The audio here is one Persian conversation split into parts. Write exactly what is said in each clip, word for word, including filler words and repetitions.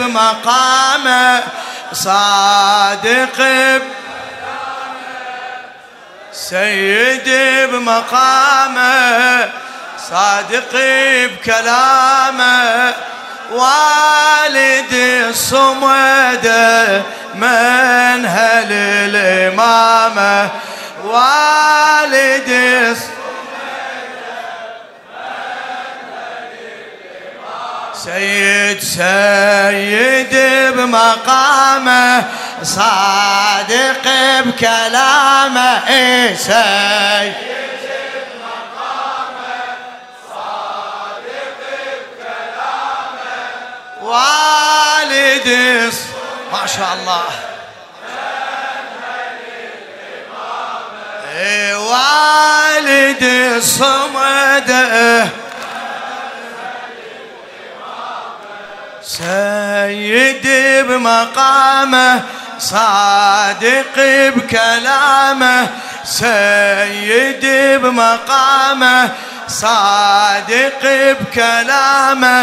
بمقامه صادق سيدي بمقامه صادق بكلامه والدي الصمد منهل الإمامة والدي سيد سيد بمقامه صادق بكلامه إيه سيد بمقامه صادق بكلامه والدي ما شاء الله إيه والدي الصمد سيدي بمقامه صادق بكلامه سيدي بمقامه صادق بكلامه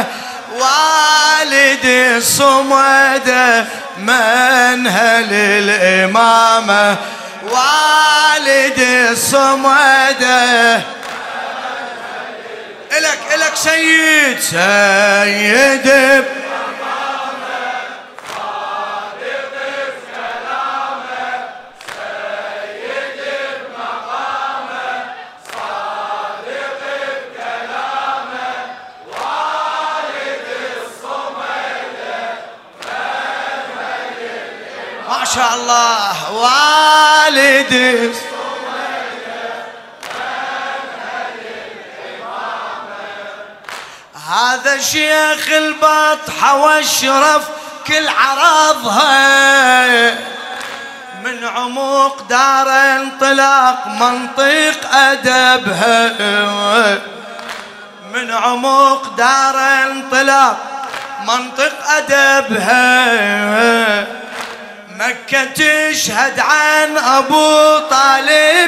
والدي الصمد منهل الإمامة والدي الصمد إلك إلك سيد سيد ما شاء الله والدي هذا شيخ البطحة والشرف كل عرضها من عمق دار انطلاق منطق أدبها من عمق دار انطلاق منطق أدبها مكة تشهد عن أبو طالب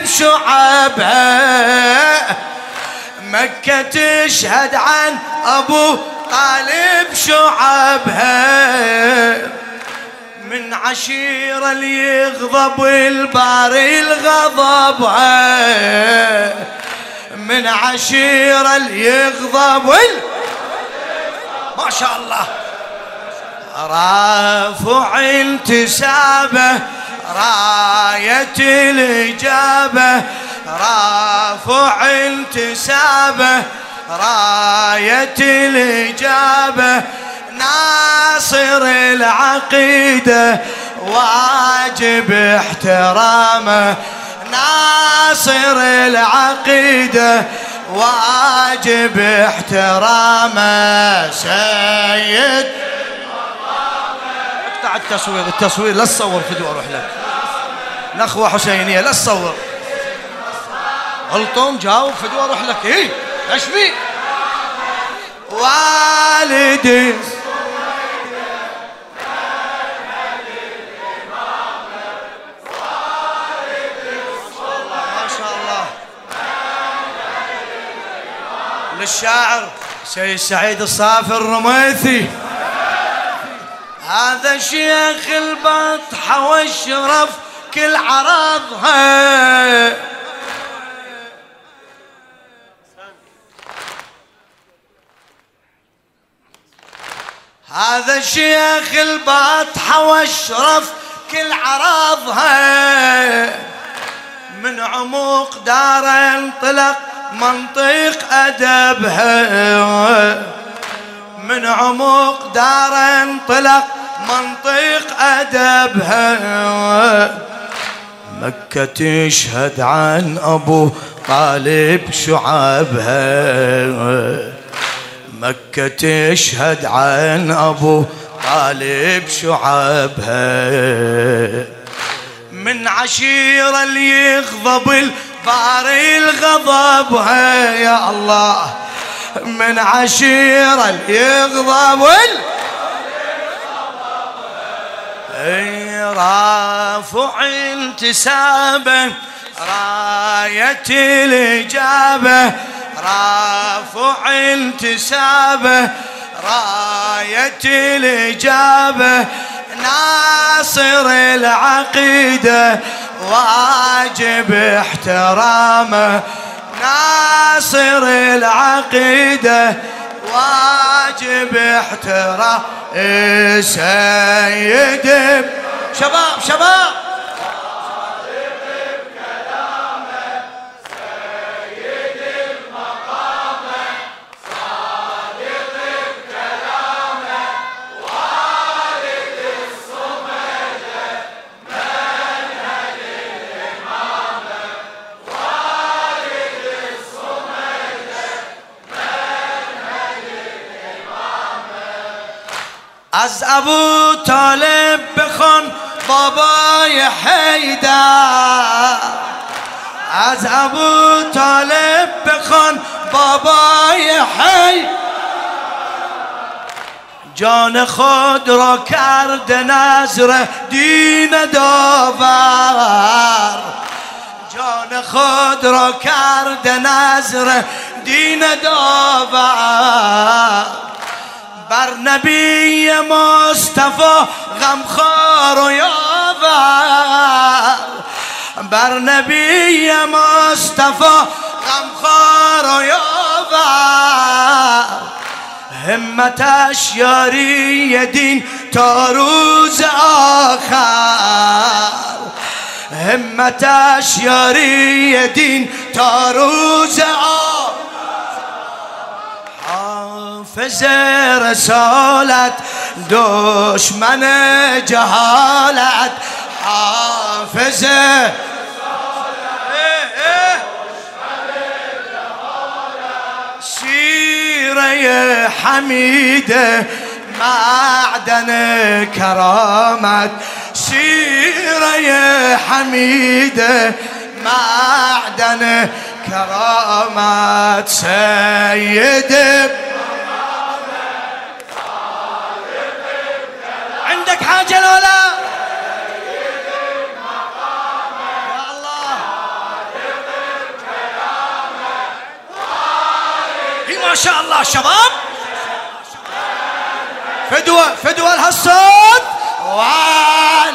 شعبها مكة تشهد عن أبو طالب شعبها من عشيرة اللي يغضب الباري الغضبها من عشيرة اللي يغضب ما شاء الله رافع انتسابه راية الإجابة رافع انتسابه راية الإجابة ناصر العقيدة واجب احترامه ناصر العقيدة واجب احترامه سيد اقطع التصوير التصوير لا تصور فيديو اروح لك نخوة حسينية لا تصور غلطون جاوب فيديو اروح لك ايه ايش بي والدي ما شاء الله للشاعر سيد سعيد الصافي الرميثي هذا شيخ البطحة والشرف كل عرضها هذا شيخ البطحة والشرف كل عرضها من عمق دار انطلق منطق أدبها من عمق دار انطلق منطق أدبها مكة تشهد عن أبو طالب شعبها مكة تشهد عن أبو طالب شعبها من عشيرة اللي يغضب الباري الغضبها يا الله من عشيرة اللي يغضب رافع انتسابه راية الإجابة رافع انتسابه راية الإجابة ناصر العقيدة واجب احترامه، ناصر العقيدة واجب احترام سيد. شباب شباب از ابو طالب بخون بابای حیدر، از ابو طالب بخون بابای حیدر، جان خود را کرد نذر دین داور، جان خود را کرد نذر دین داور، بر نبی مصطفی غمخوار و یاور، بر نبی مصطفی غمخوار و یاور، همتش یاری دین تا روز آخر، همتش یاری دین تا روز آخر، حافظ رسالت دشمن جهالت، حافظ رسالت دشمن جهالت، سیره حمید معدن کرامت، سیره حمید معدن کرامت، سید عندك حاجة لولا يا الله هي ما شاء الله شباب فدوة فدوة لهالصوت وان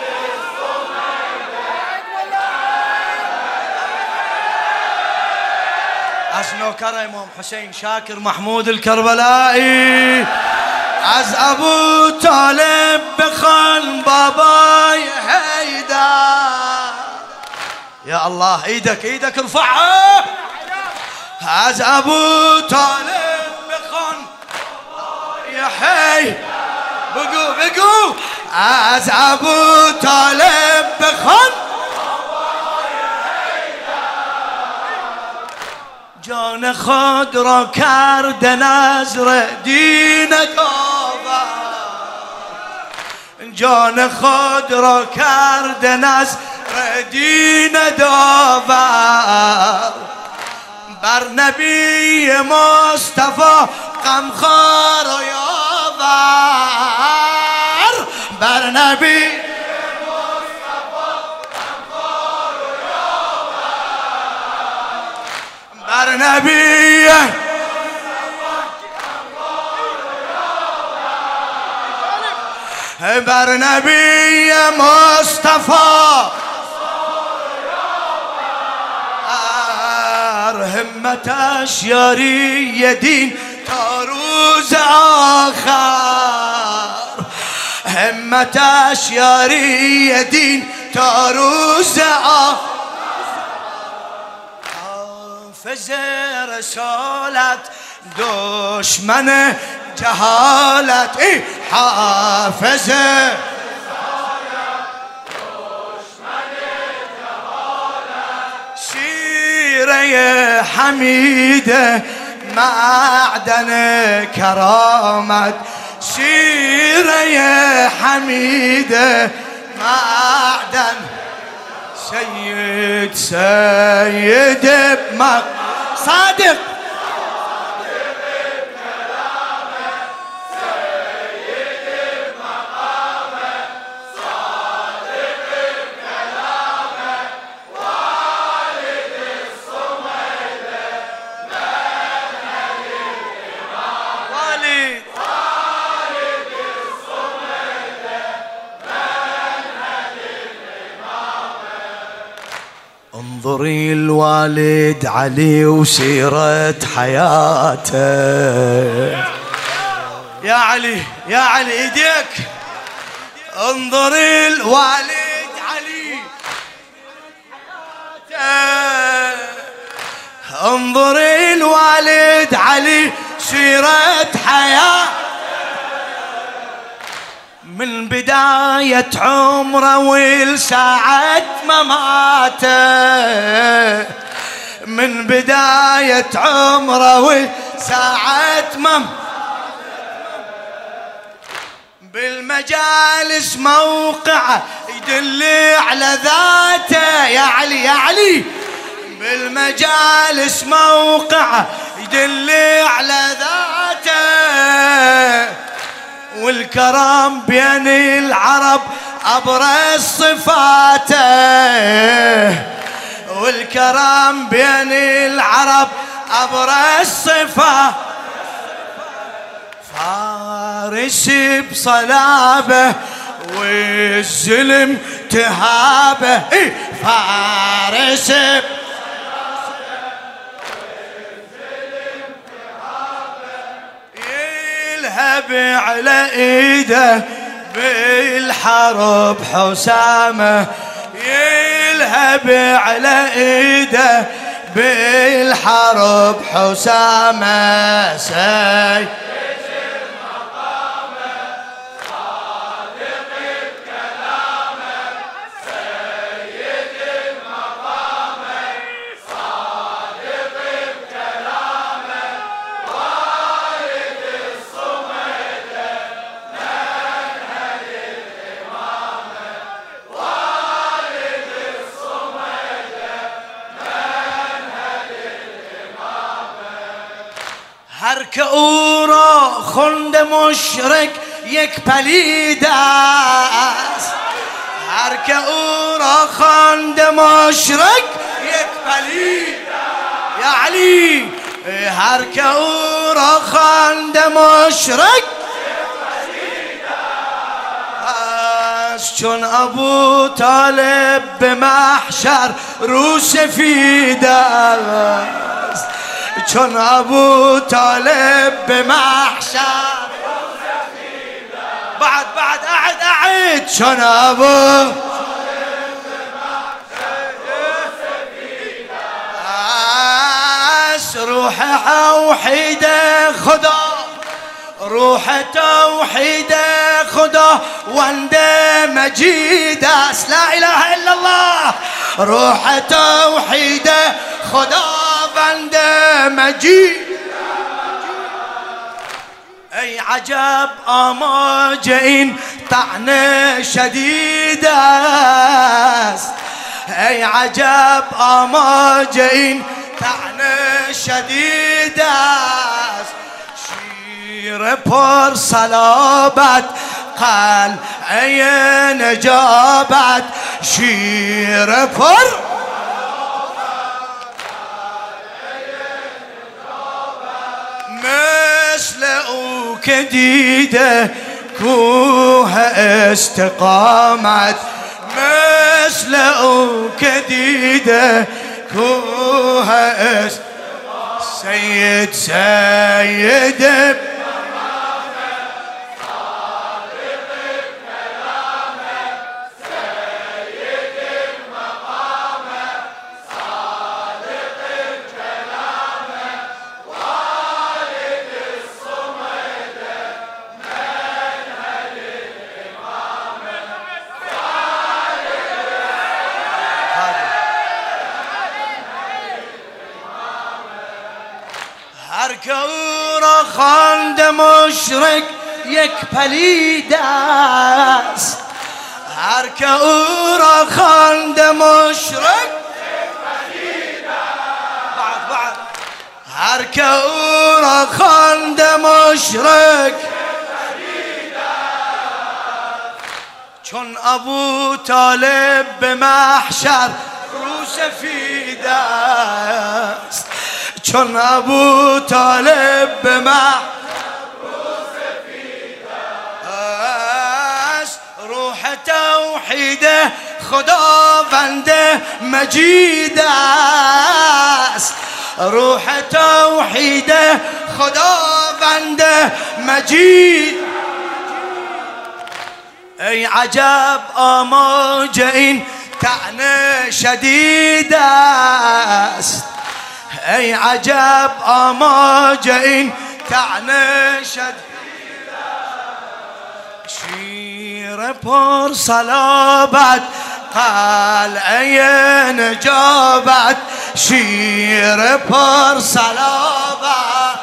أسنو كرم حسين شاكر محمود الكربلائي، از ابو طالب بخون بابای حیدر. يا الله ايدك ايدك ارفعها. از ابو طالب بخون يا حي بقو بقو از ابو طالب بخون جان خود را کرد نذر دین داور، جان خود را کرد نذر دین داور، بر نبی مصطفی غمخوار و یاور، بر نبی بر نبی بر نبی مصطفی همتش یاری دین تا روز آخر، همتش یاری دین تا روز آخر، حافظ رسالت دشمن جهالت، ای حافظ رسالت دشمن جهالت، سیره حمید معدن کرامت، سیره حمید معدن سيد سيد بمق صادق والد انظري الوالد علي وسيرة حياته. يا علي يا علي ايديك. انظري الوالد علي انظري الوالد علي سيرة حياة من بداية عمره والساعة مماته. من بداية عمره والساعة مماته بالمجالس موقعه يدل على ذاته. يا علي يا علي بالمجالس موقعه يدل على ذاته. والكرم بين العرب أبرز صفاته. والكرم بين العرب أبرز صفاته. فارس بصلابه والظلم تهابه. فارس يلهب على ايده بالحرب حسامه. يلهب على ايده بالحرب حسامه. سي هركورا خند مشرك یک پلیداست. هرکورا خند مشرک یک پلیداست. یا علی هرکورا خند مشرک است. چون ابو طالب به محشر رو سفید است. چون ابو طالب به محشر بعد بعد اعد اعد. چون ابو طالب به محشر روح توحید خدا. روح توحید خدا وند مجید است. لا اله الا الله. روح توحید خدا وند مجید. ای عجب آماج این طعن شدید است. ای عجب آماج این طعن شدید است. شیر پر صلابت قلعه نجابت. شیر پر مثل او که دیده کوه استقامت. مثل او که دیده کوه استقامت. سید سید هرکورا خواند مشرک یک پلید است. هرکورا خواند مشرک یک پلید است. بعد بعد هرکورا خواند مشرک یک پلید است. چون ابو طالب به محشر رو سفید است. چون ابو طالب به محشر رو سفید است. روح توحید خدوفنده مجيده روح توحيده خدوفنده مجيد اي عجب اموجين تعنى شديده اي عجب اموجين تعنى شديده شير بور صلابات قال اين جابت شير بور صلابات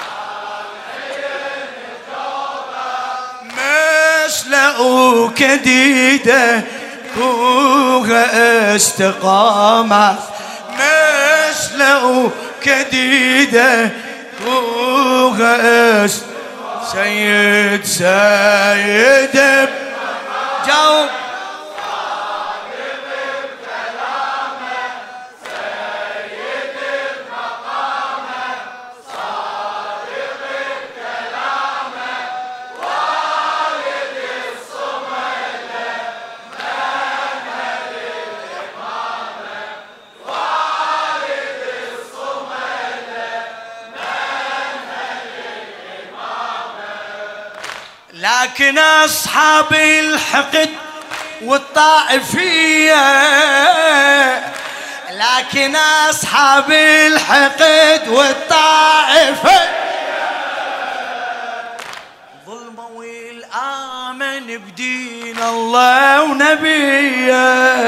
مثل كديده كوغا استقامة مثل كديده كوغا است سيد سيد جاوب لكن أصحاب الحقد والطائفية لكن أصحاب الحقد والطائفية ظلموا والآمن بدين الله ونبيه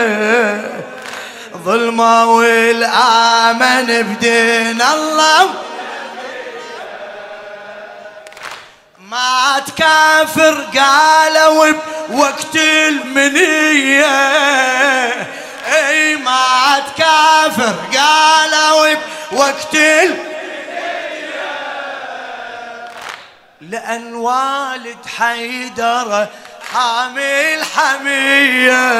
ظلموا والآمن بدين الله ما تكافر قالوا بوقت المنية اي ما تكافر قالوا بوقت المنية لأن والد حيدر حامل حمية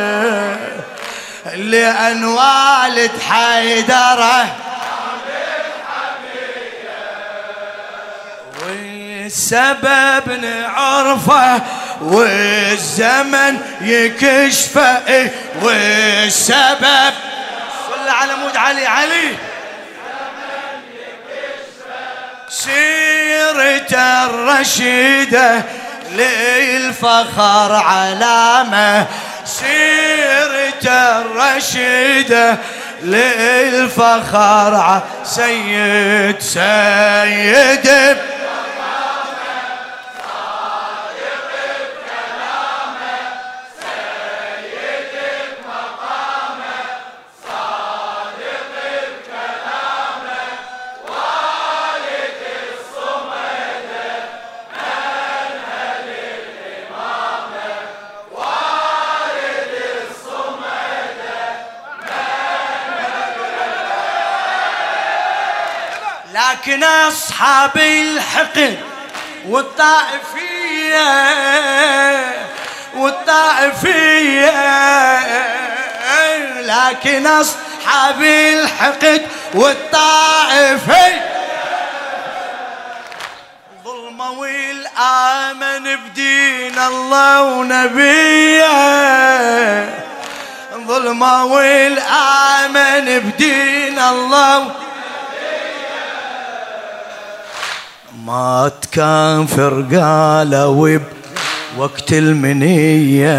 لأن والد حيدر السبب نعرفه والزمن يكشفه والسبب صل على مود علي علي سيرة الرشيدة للفخر علامة سيرة الرشيدة للفخر سيد سيد لكن أصحاب الحقد والطائفية والطائفية لكن أصحاب الحقد والطائفية ظلموا والآمن بدين الله ونبيه ظلموا والآمن بدين الله ما تكافر قالوا بوقت المنية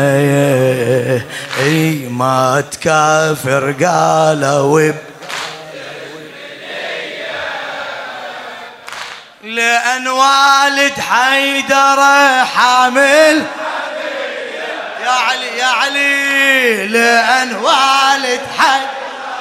اي ما تكافر قالوا لأن والد حيدر حامل يا علي يا علي لأن والد حيدر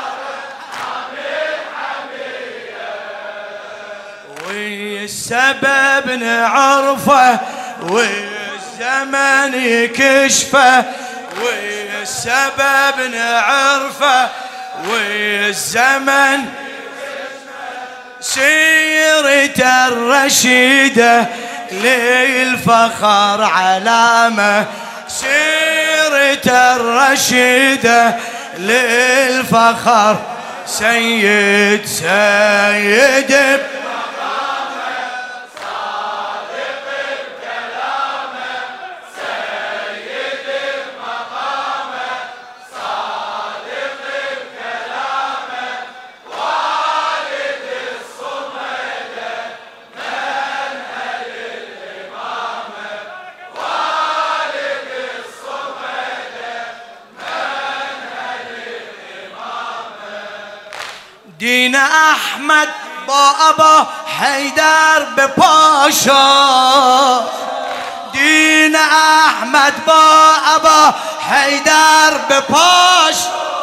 السبب نعرفه والزمن يكشفه والسبب نعرفه والزمن سيرة الرشيدة للفخر علامة سيرة الرشيدة للفخر سيد سيد دین احمد با ابا حیدر به پاشا، دین احمد با ابا حیدر به پاش،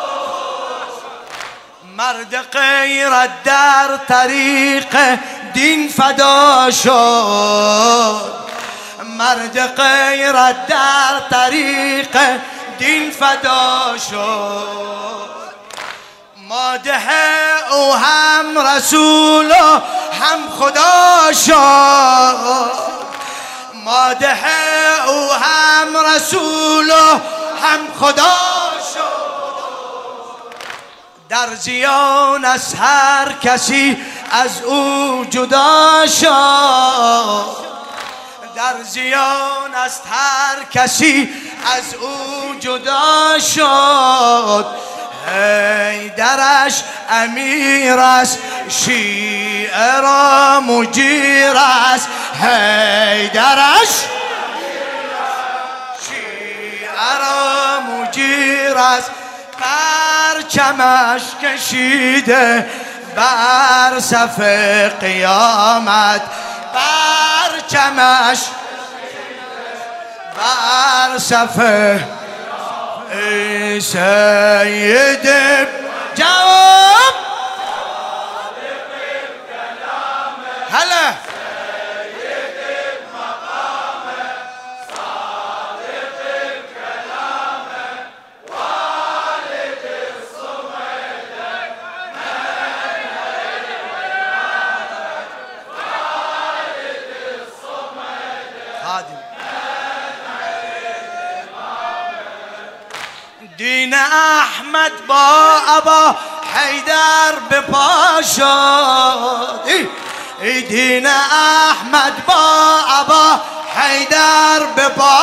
مرد غیرت در طریق دین فدا شد، مرد غیرت در طریق دین فدا شد، مادح او هم رسول و هم خدا شد، مادح او هم رسول و هم خدا شد، در زیان از هر کسی از او جدا شد، در زیان از هر کسی از او جدا شد، حیدرش امیر است شیعه را مجیر است، حیدرش شیعه را مجیر است، پرچمش کشیده بر صف قیامت، پرچمش بر صف ای سید جواب هلا سید مقام صادق الكلام والد الصمد والد الصمد خادم دین احمد با ابا حیدر به پا شد، ای دین احمد با ابا حیدر به پا،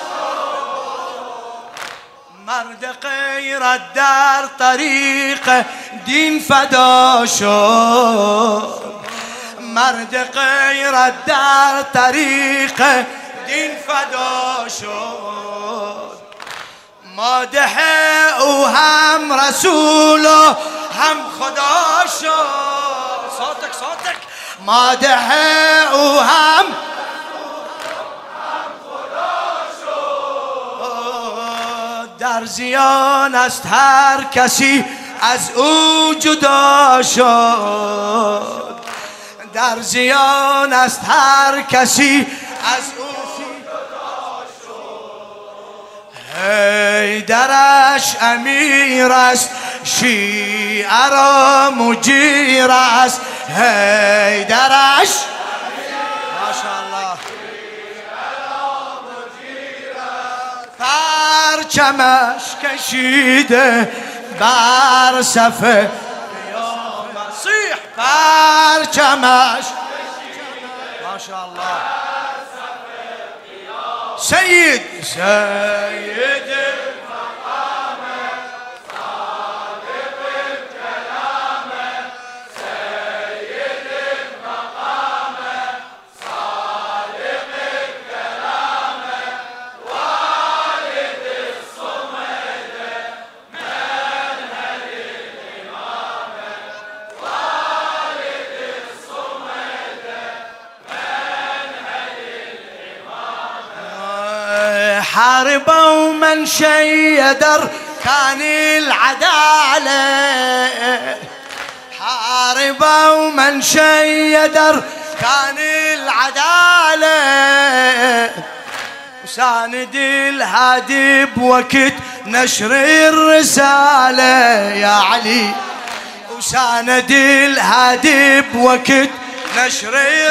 مرد غیرت در طریق دین فدا شد، مرد غیرت در طریق دین فدا شد، مادح او هم رسول و هم خدا شد، صوتك صوتك مادح او هم خدا شد، در زیان است هر کسی از او جدا شد، در زیان است هر کسی از او حیدرش امیر است شیعه را مجیر است، حیدرش ماشاءالله پرچمش کشیده بر صف قیامت، صیح پرچمش ماشاءالله سید سید المقام صادق الكلام سید المقام صادق الكلام والد الصمد منهج الامام والد الصمد منهج الامام، حاربوا من شيد أركان العدالة، حاربوا من شيد أركان العدالة، وساند الهادي بوقت نشر الرسالة يا علي، وساند الهادي بوقت نشر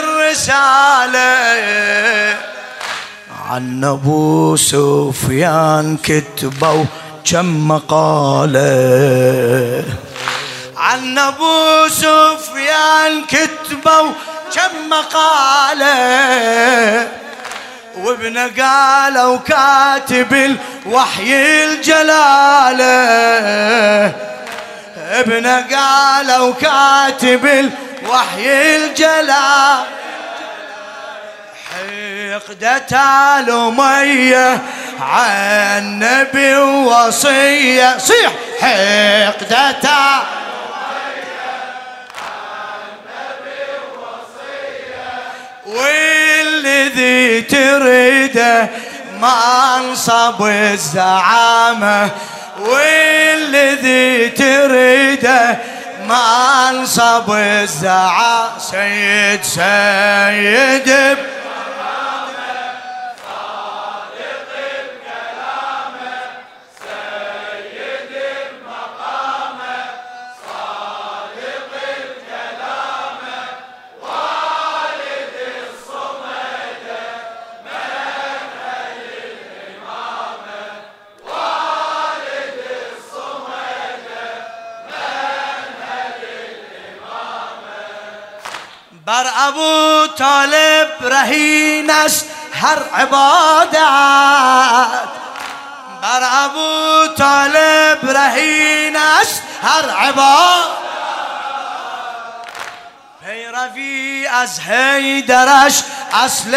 الرسالة، عن ابو سفيان كتبوا كم مقاله، عن ابو سفيان كتبوا كم مقاله، وابن قالوا كاتب الوحي الجلاله، ابن قالوا كاتب الوحي الجلاله، حقدة آل أمية عن نبي وصية، صيح حقدة والذي تريده منصب الزعامة، والذي تريده منصب الزعامة. سيد سيد بر ابو طالب رهین است هر عبادت، بر ابو طالب رهین است هر عبادت. پیروی از حیدرش اصل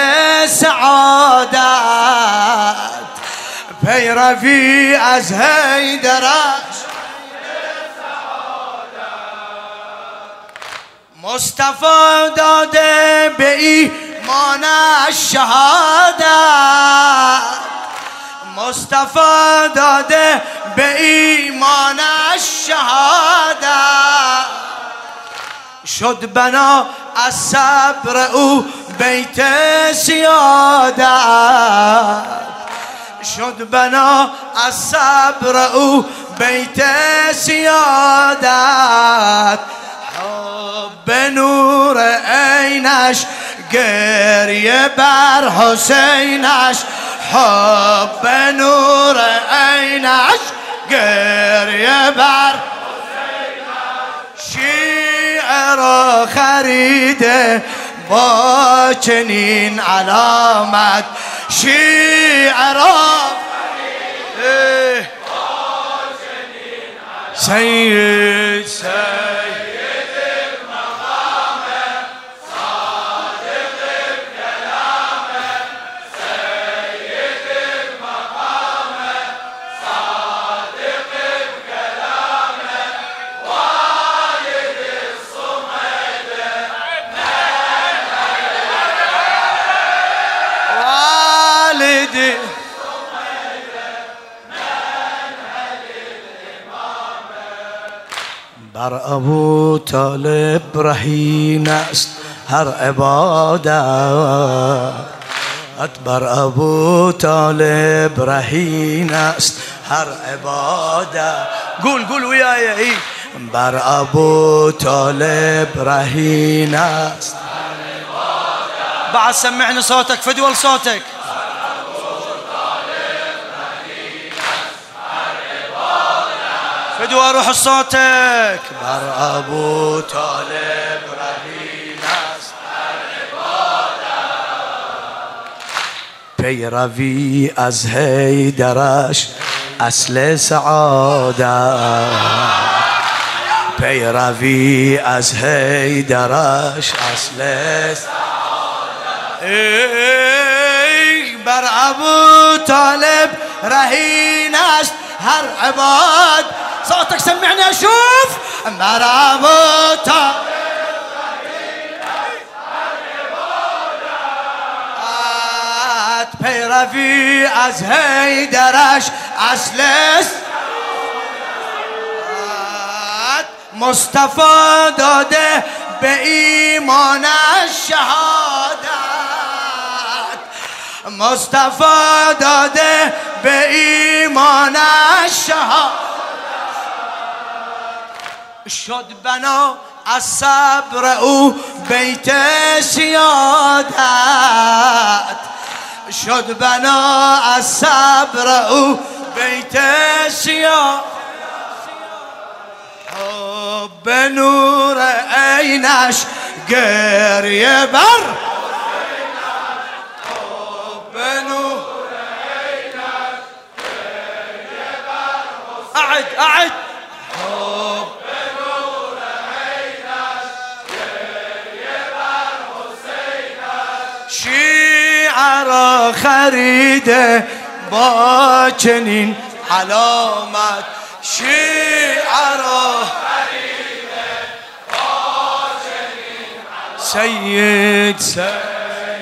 سعادت، پیروی از حیدرش مصطفی داده به ایمان شهادت، مصطفی داده به ایمان شهادت. شد بنا از صبر او بیت سیادت، شد بنا از صبر او بیت سیادت. به نور عینش گریه بر حسینش، حب نور عینش گریه بر حسینش. شیعه را خریده با چنین علامت، شیعه را خریده با چنین علامت. سید سید بر ابو طالب رهین است هر عبادت، بر ابو طالب رهین است هر عبادت. قول قول وياي. بر ابو طالب رهین است هر عبادت. بعد سمعني صوتك فدوى لصوتك. فدوى روح صوتك. بر ابو طالب رهین است هر عبادت. پیروی از حیدرش اصل سعادت، پیروی از حیدرش اصل سعادت. بر ابو طالب رهین است هر عبادت. صوتك سمعني اشوف. بر ابو طالب رهین است هر عبادت، پیروی از حیدرش اصل سعادت. مصطفی داده به ایمان شهادت، مصطفی داده به ایمان شهادت. شد بنا از صبر او بیت سیادت، شد بنا از صبر او بیت سیادت. حب نور عینش گریه بر حب نور عینش گریه بر اعد اعد حب نور عینش گریه بر حسینش. شیعه را خریده با چنین علامت، شیعه را خریده با چنین علامت. سید سید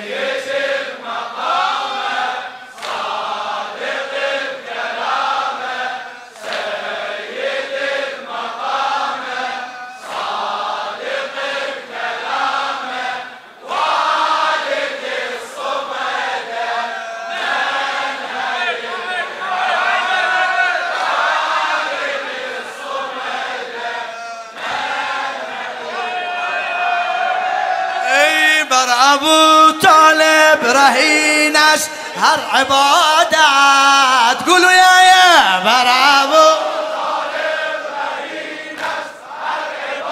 ابو طالب رهين اسهر عبادات. قولوا يا يا برافو. طالب رهين اسهر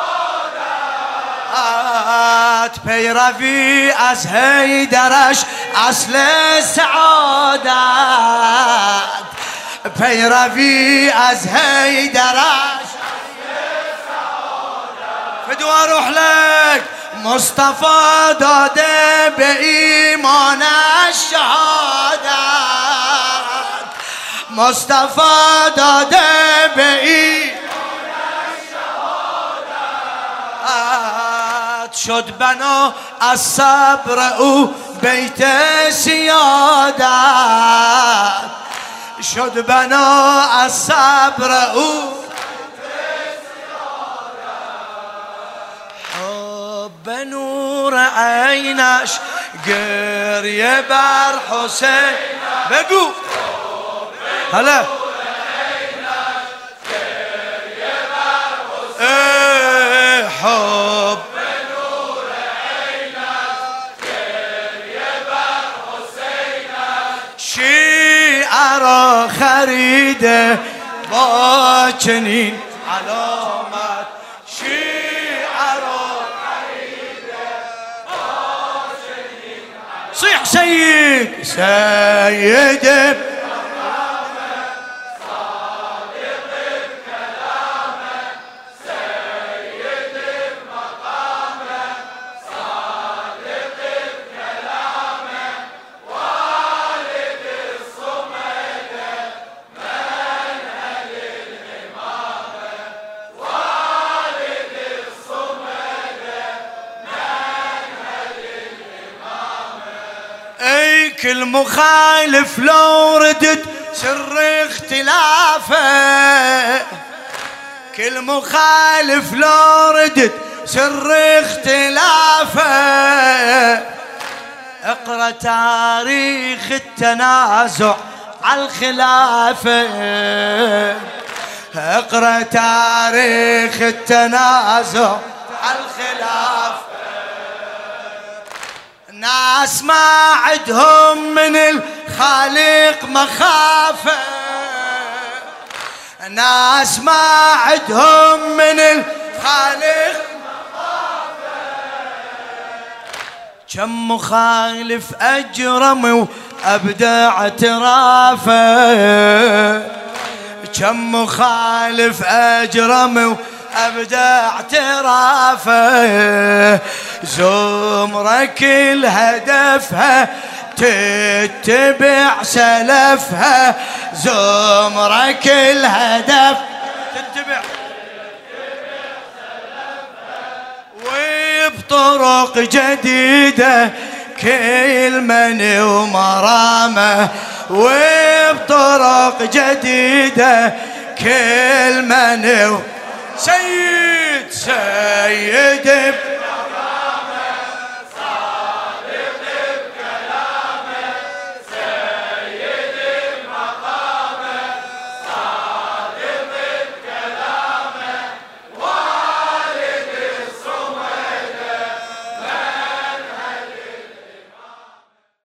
عبادات. پیروی از حیدرش اصل سعادت. پیروی از حیدرش فدوا اروح لك. مصطفى داده به ایمان الشهادت. مصطفى داده به ایمان الشهادت. شد بنا از صبر او بیت سیادت. شد بنا از صبر او به نور عینش گریه بر حسین. بگو هلا. حب به نور عینش گریه بر حسین. شیعه را خریده با چنین علامت. شیعه را صيح سيد سيد صادق بكلامه. سيد بمقامه. صادق بكلامه. والد الصمد منهل الإمامة. والد الصمد منهل الإمامة. اي كل مخالف لو ردت سر اختلافه. كل مخالف لو ردت سر اختلافه. اقرأ تاريخ التنازع على الخلافة. اقرأ تاريخ التنازع على الخلافة. ناس ما عدهم من الخالق مخافة. ناس ما عدهم من الخالق مخافة. كم مخالف أجرم وأبدع اعترافه. كم مخالف أجرم أبدع اعترافه. زمرة كل هدفها تتبع سلفها. زمرة كل هدف تتبع وبطرق جديدة كل من ومرامه. وبطرق جديدة كل من و... سيد سيد